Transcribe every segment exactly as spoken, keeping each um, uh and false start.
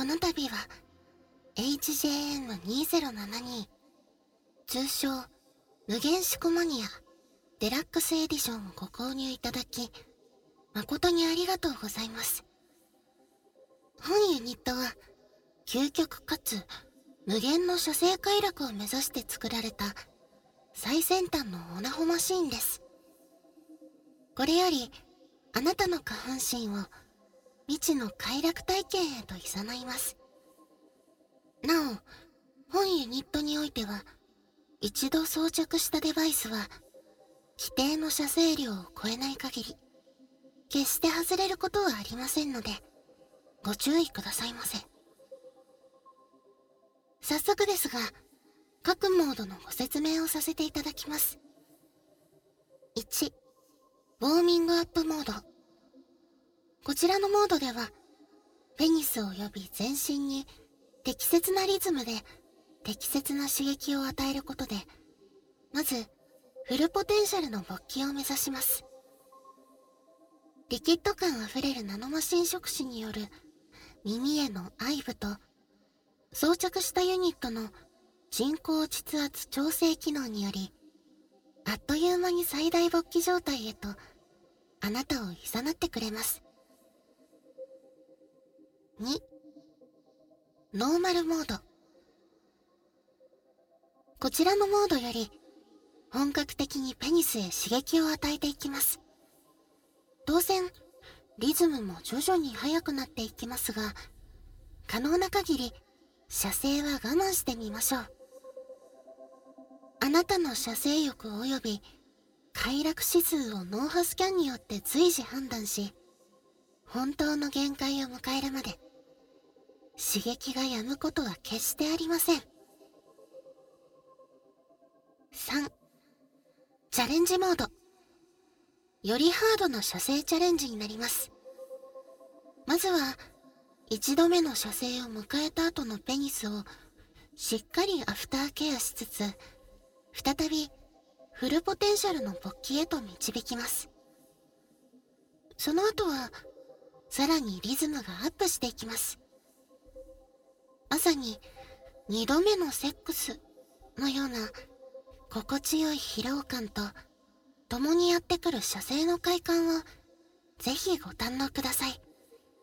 この度は エイチジェーエムにせんななじゅうに 通称無限シコマニアデラックスエディションをご購入いただき誠にありがとうございます。本ユニットは究極かつ無限の射精快楽を目指して作られた最先端のオナホマシーンです。これよりあなたの下半身を未知の快楽体験へと誘います。なお、本ユニットにおいては一度装着したデバイスは規定の射精量を超えない限り決して外れることはありませんのでご注意くださいませ。早速ですが各モードのご説明をさせていただきます。いち、ウォーミングアップモード。こちらのモードではペニス及び全身に適切なリズムで適切な刺激を与えることでまずフルポテンシャルの勃起を目指します。リキッド感あふれるナノマシン触手による耳への愛撫と装着したユニットの人工膣圧調整機能によりあっという間に最大勃起状態へとあなたを誘ってくれます。に、ノーマルモード。こちらのモードより本格的にペニスへ刺激を与えていきます。当然リズムも徐々に速くなっていきますが可能な限り射精は我慢してみましょう。あなたの射精欲及び快楽指数を脳波スキャンによって随時判断し本当の限界を迎えるまで刺激が止むことは決してありません。さん、チャレンジモード。よりハードな射精チャレンジになります。まずは一度目の射精を迎えた後のペニスをしっかりアフターケアしつつ再びフルポテンシャルの勃起へと導きます。その後はさらにリズムがアップしていきます。まさに二度目のセックスのような心地よい疲労感と共にやってくる射精の快感をぜひご堪能ください。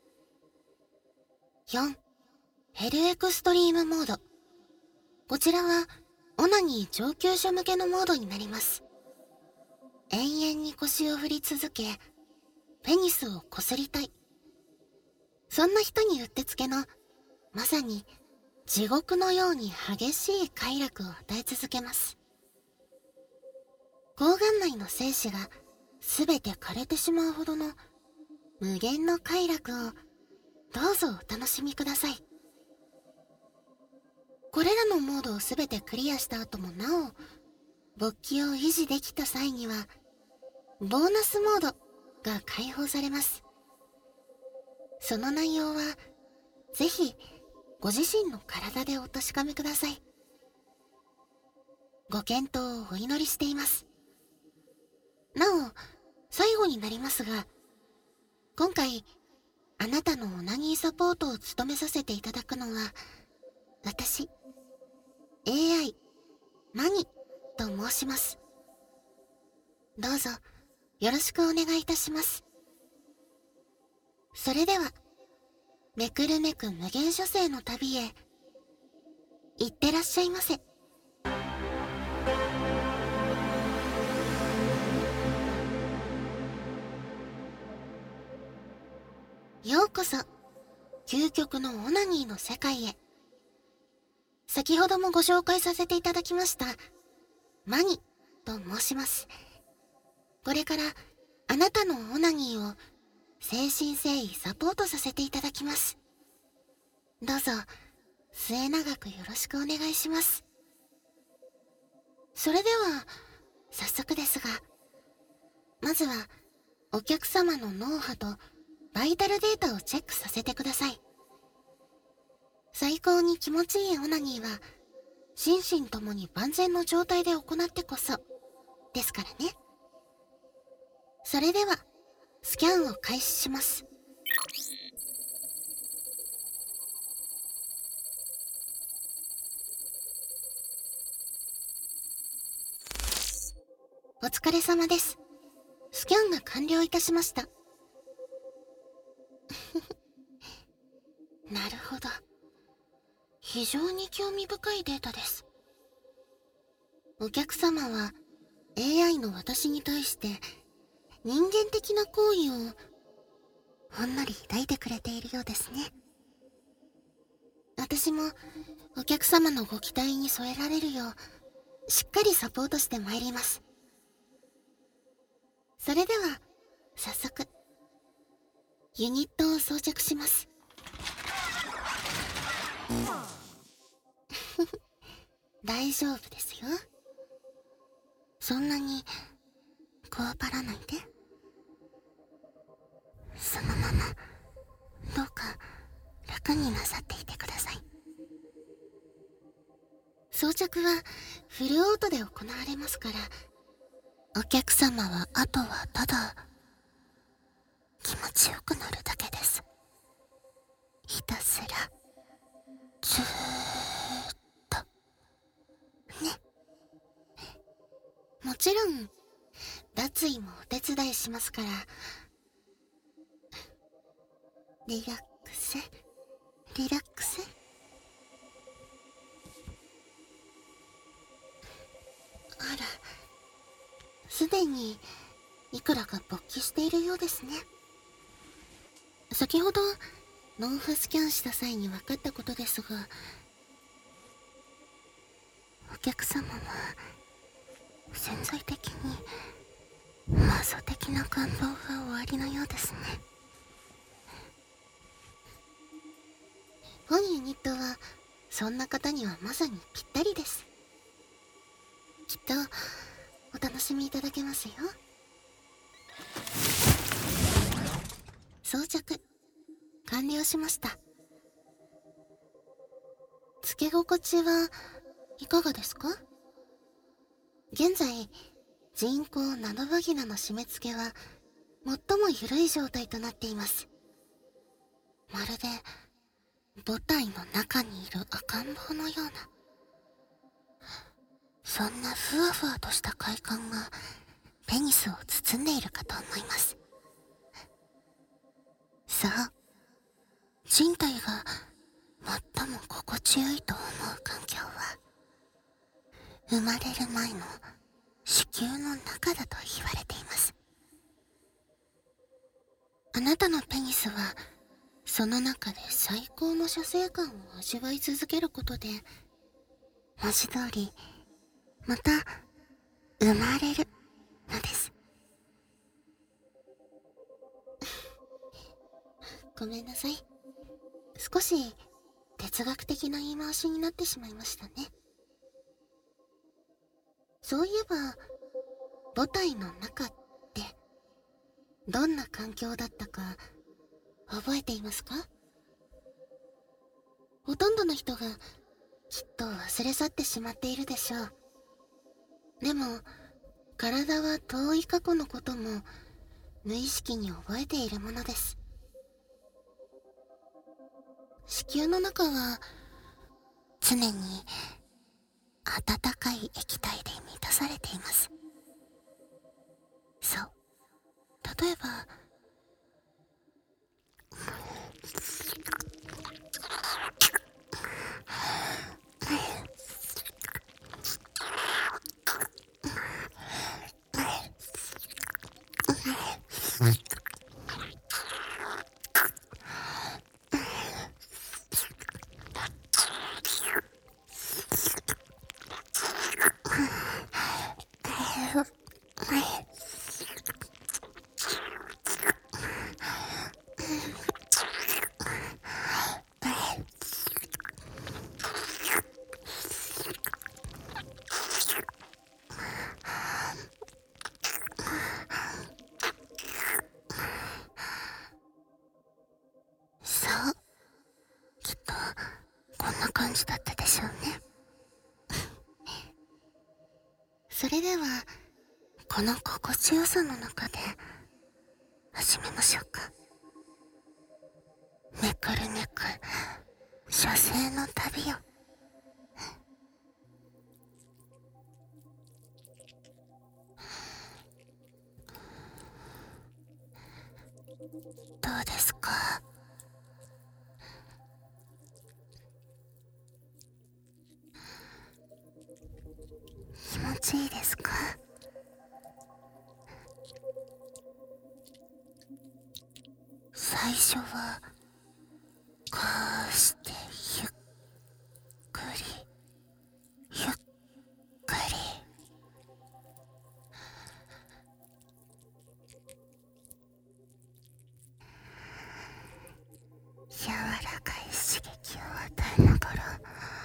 よん、ヘルエクストリームモード。こちらはオナニー上級者向けのモードになります。延々に腰を振り続けペニスをこすりたい、そんな人にうってつけのまさに地獄のように激しい快楽を与え続けます。睾丸内の精子がすべて枯れてしまうほどの無限の快楽をどうぞお楽しみください。これらのモードをすべてクリアした後もなお勃起を維持できた際にはボーナスモードが解放されます。その内容はぜひご自身の体でお確かめください。ご検討をお祈りしています。なお最後になりますが今回あなたのオナニーサポートを務めさせていただくのは私 エーアイ マニと申します。どうぞよろしくお願いいたします。それではめくるめく無限射精の旅へいってらっしゃいませ。ようこそ究極のオナニーの世界へ。先ほどもご紹介させていただきましたマニと申します。これからあなたのオナニーを誠心誠意サポートさせていただきます。どうぞ末永くよろしくお願いします。それでは早速ですがまずはお客様の脳波とバイタルデータをチェックさせてください。最高に気持ちいいオナニーは心身ともに万全の状態で行ってこそですからね。それではスキャンを開始します。 疲れ様です。スキャンが完了いたしました。なるほど。非常に興味深いデータです。お客様は エーアイ の私に対して人間的な行為をほんのり抱いてくれているようですね。私もお客様のご期待に添えられるようしっかりサポートしてまいります。それでは早速ユニットを装着します。大丈夫ですよ。そんなにこわばらないで。そのままどうか楽になさっていてください。装着はフルオートで行われますから、お客様はあとはただ気持ちよくなるだけです。ひたすらずーっとね。もちろん脱衣もお手伝いしますから、リラックスリラックス。あら、すでにいくらか勃起しているようですね。先ほどノンフスキャンした際に分かったことですが、お客様は潜在的にマゾ的な願望がおありのようですね。本ユニットはそんな方にはまさにぴったりです。きっとお楽しみいただけますよ。装着完了しました。つけ心地はいかがですか？現在人工ナノバギナの締め付けは最も緩い状態となっています。まるで母体の中にいる赤ん坊のような、そんなふわふわとした快感がペニスを包んでいるかと思います。さあ、人体が最も心地よいと思う環境は生まれる前の子宮の中だと言われています。あなたのペニスはその中で最高の射精感を味わい続けることで、文字通りまた生まれるのです。ごめんなさい。少し哲学的な言い回しになってしまいましたね。そういえば母体の中ってどんな環境だったか覚えていますか？ほとんどの人がきっと忘れ去ってしまっているでしょう。でも体は遠い過去のことも無意識に覚えているものです。子宮の中は常に温かい液体で満たされています。そう、例えば感じだったでしょうね。それではこの心地よさの中で始めましょうか。めくるめく射精の旅を。 どうですか？気持ちいいですか？最初はこうしてゆっくりゆっくり柔らかい刺激を与えながら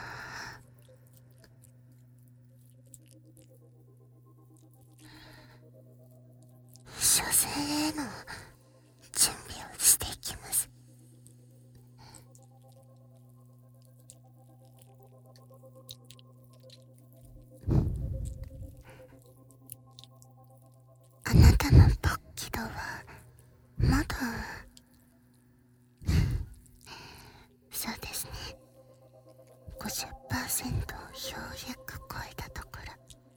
射精への準備をしていきます。あなたの勃起度はまだそうですね ごじゅっパーセント をようやく超えたところ。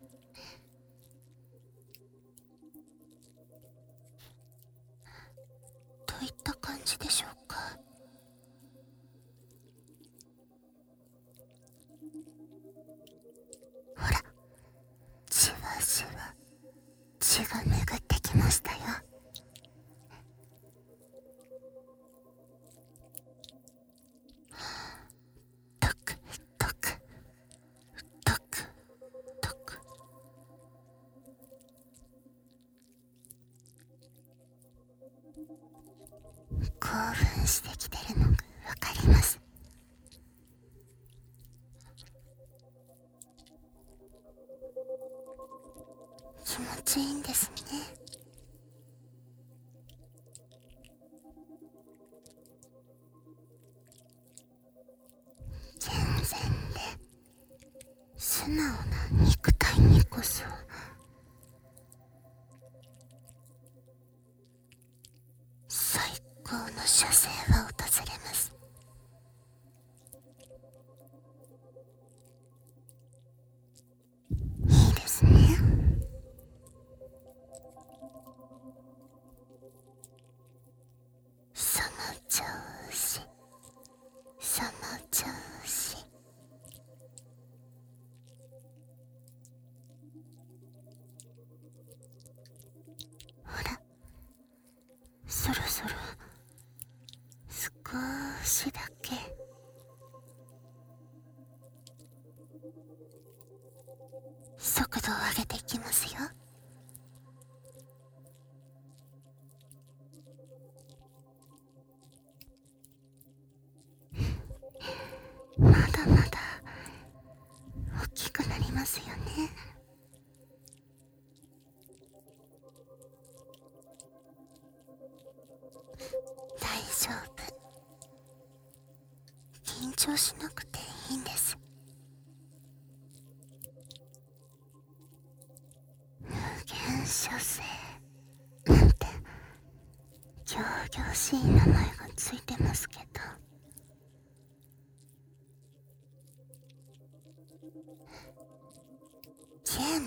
といった感じでしょうか。ほら、じわじわ血が巡ってきましたよ。トクトクトクトク。興奮してきてるのがわかります。気持ちいいんですね。健全で素直な肉体にこそ最高の射精は訪れます。いいですね。その調子、その調子。ほら、そろそろ少しだけ速度を上げていきますよ。まだまだ大きくなりますよね。大丈夫。緊張しなくていいんです。無限射精なんて仰々しい名前がついてますけど、ゲーム。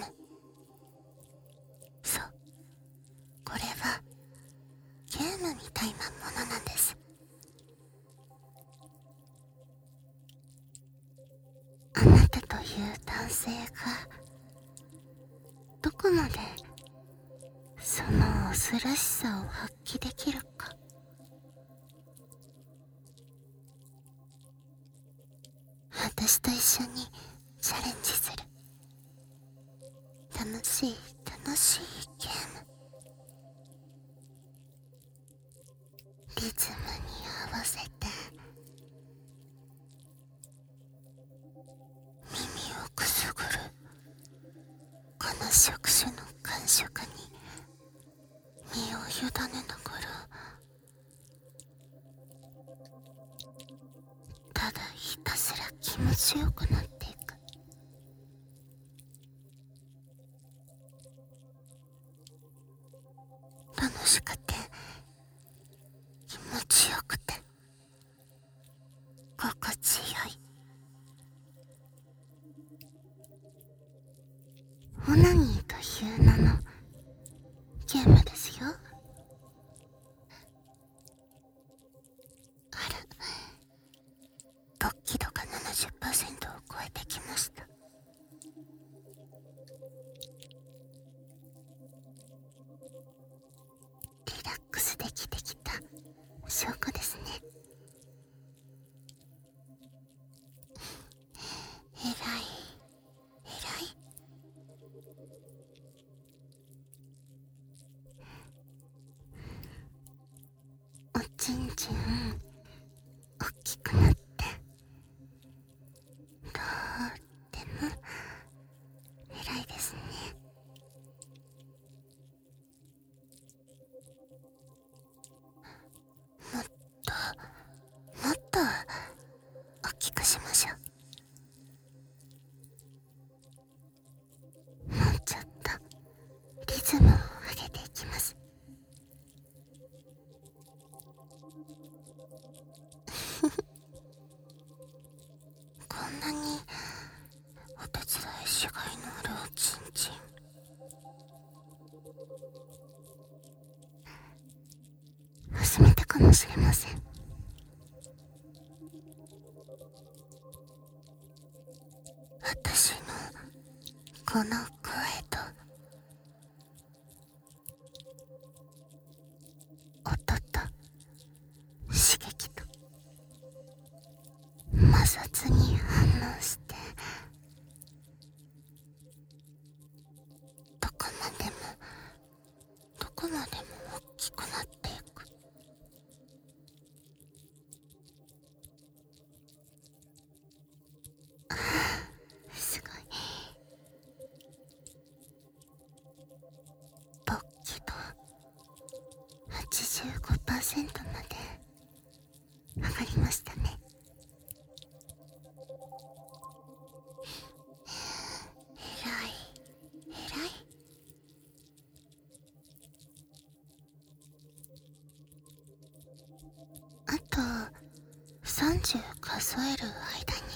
そう、これはゲームみたいなものなんです。あなたという男性がどこまでその恐ろしさを発揮できるか。私と一緒にチャレンジする。楽しい楽しいゲーム。リズムに合わせて耳をくすぐる。この触手の感触に身を委ねながら、ただひたすら気持ちよくなっていく。楽しくて気持ちよくて心地よい。オナニーという名のゲームですよ。 リラックスできてきた証拠ですね。えらいえらい。おちんちん大きくなってとっても偉いですね。もっともっと大きくしましょう。もうちょっとリズムを上げていきます。こんなにお手伝いしがいのあるおちんちん、初めてかもしれません。私のこの声と音と刺激と摩擦に反応してどこまでもどこまでも大きくなっていく。すごい。勃起度 はちじゅうごパーセント まで上がりましたね。えらいえらい。あとさんじゅう数える間に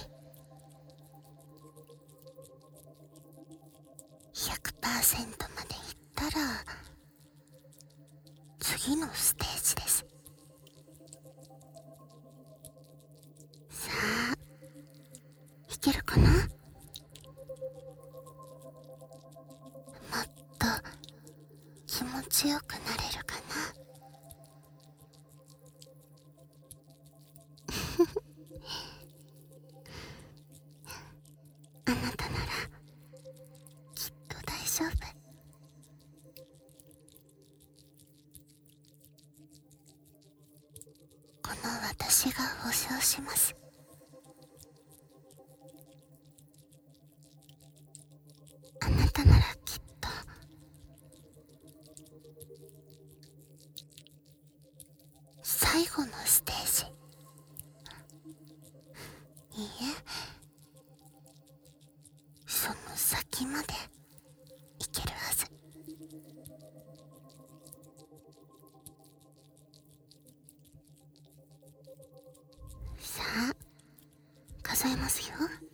ひゃくパーセント までいったら次のステージです。さあ、いけるかな？もっと気持ちよくなれるかな？あなたならきっと大丈夫。この私が保証します。あなたならきっと最後のステージ、いいえ、その先までいけるはず。さあ、数えますよ。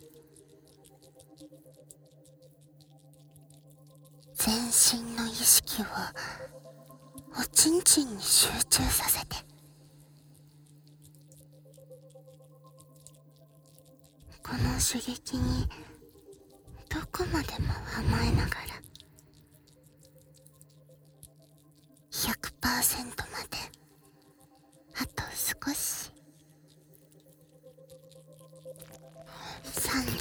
全身の意識をおちんちんに集中させて、この刺激にどこまでも甘えながら ひゃくパーセント まであと少し。さんじゅう、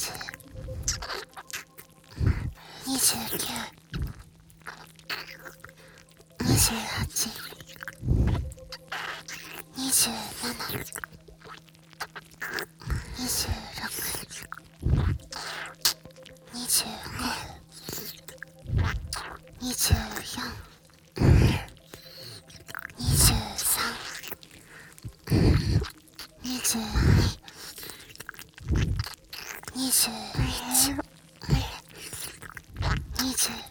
にじゅうきゅう、にじゅうはち、にじゅうなな、にじゅうろく、にじゅうご、にじゅうよん、にじゅうさん、にじゅうに、にじゅういち、にじゅう、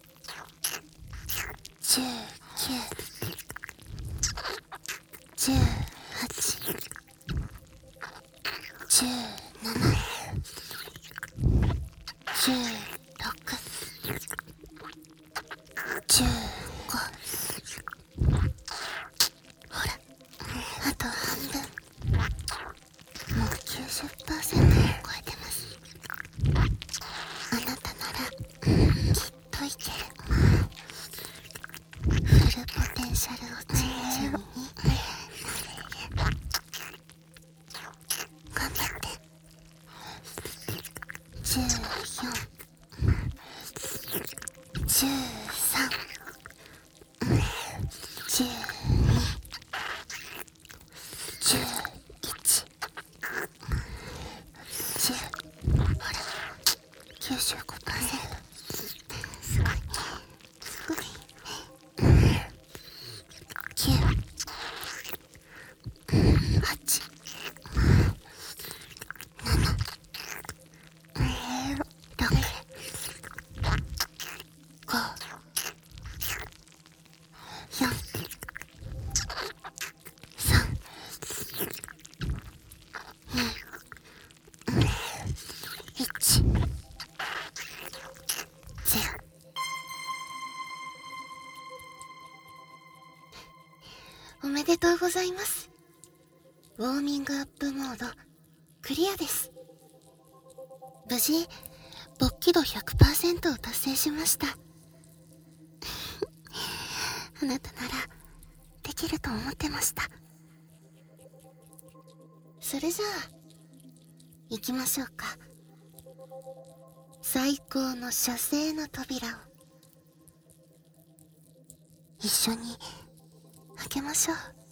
じゅうきゅう、じゅうはち、じゅうなな、じゅうろく、じゅうご。ほら、あと半分。もう きゅうじゅっパーセント を超えてます。あなたならきっといける。 じゅうよん、じゅうさん、じゅうに、じゅういち、じゅう、ほら、きゅうじゅうごパーセント。すごい、すごい。きゅう、はち、なな、ろく、ご、よん、さん、に、いち、ゼロ。おめでとうございます。ウォーミングアップモードクリアです。無事勃起度 ひゃくパーセント を達成しました。あなたならできると思ってました。それじゃあ行きましょうか。最高の射精の扉を一緒に開けましょう。